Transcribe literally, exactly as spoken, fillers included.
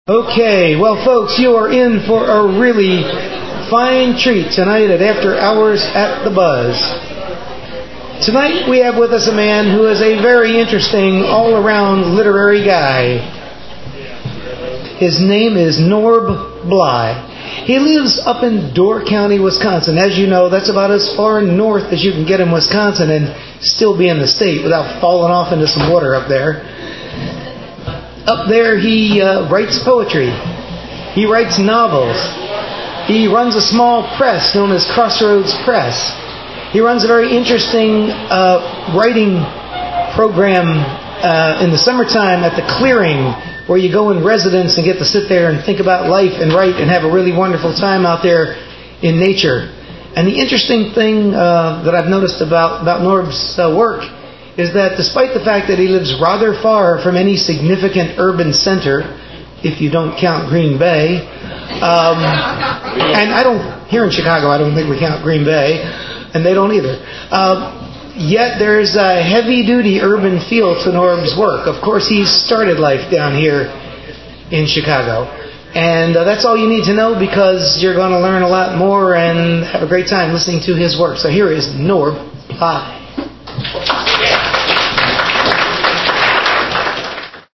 Okay, well folks, you are in for a really fine treat tonight at After Hours at the Buzz. Tonight we have with us a man who is a very interesting all-around literary guy. His name is Norb Bly. He lives up in Door County, Wisconsin. As you know, that's about as far north as you can get in Wisconsin and still be in the state without falling off into some water up there. Up there, he uh, writes poetry. He writes novels. He runs a small press known as Crossroads Press. He runs a very interesting uh, writing program uh, in the summertime at the Clearing, where you go in residence and get to sit there and think about life and write and have a really wonderful time out there in nature. And the interesting thing uh, that I've noticed about, about Norb's uh, work is that despite the fact that he lives rather far from any significant urban center, if you don't count Green Bay, um, and I don't, here in Chicago, I don't think we count Green Bay, and they don't either. Uh, yet there's a heavy-duty urban feel to Norb's work. Of course, he started life down here in Chicago. And uh, that's all you need to know, because you're going to learn a lot more and have a great time listening to his work. So here is Norb Bly.